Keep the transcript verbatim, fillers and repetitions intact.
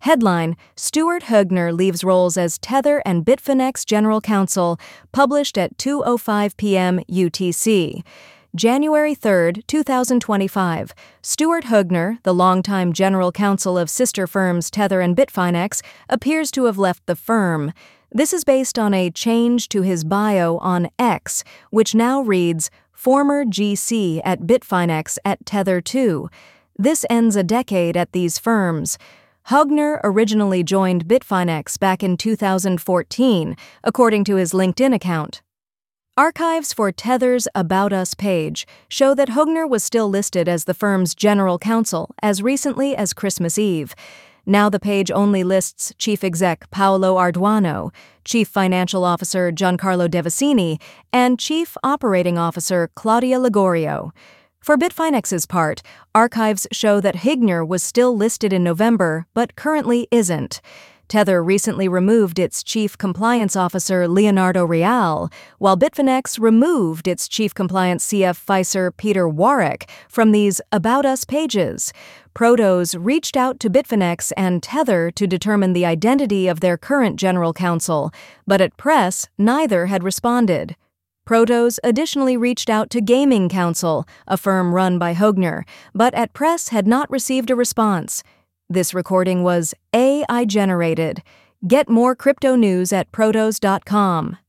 Headline: Stuart Hoegner leaves roles as Tether and Bitfinex General Counsel, published at two oh five p.m. U T C. January third, two thousand twenty-five. Stuart Hoegner, the longtime general counsel of sister firms Tether and Bitfinex, appears to have left the firm. This is based on a change to his bio on X, which now reads, former G C at Bitfinex at Tether too. This ends a decade at these firms. Hoegner originally joined Bitfinex back in two thousand fourteen, according to his LinkedIn account. Archives for Tether's About Us page show that Hoegner was still listed as the firm's general counsel as recently as Christmas Eve. Now the page only lists Chief Exec Paolo Arduano, Chief Financial Officer Giancarlo Devasini, and Chief Operating Officer Claudia Ligorio. For Bitfinex's part, archives show that Hoegner was still listed in November, but currently isn't. Tether recently removed its Chief Compliance Officer Leonardo Real, while Bitfinex removed its Chief Compliance C F Vicer Peter Warwick from these About Us pages. Protos reached out to Bitfinex and Tether to determine the identity of their current general counsel, but at press, neither had responded. Protos additionally reached out to Gaming Counsel, a firm run by Hoegner, but at press had not received a response. This recording was A I generated. Get more crypto news at protos dot com.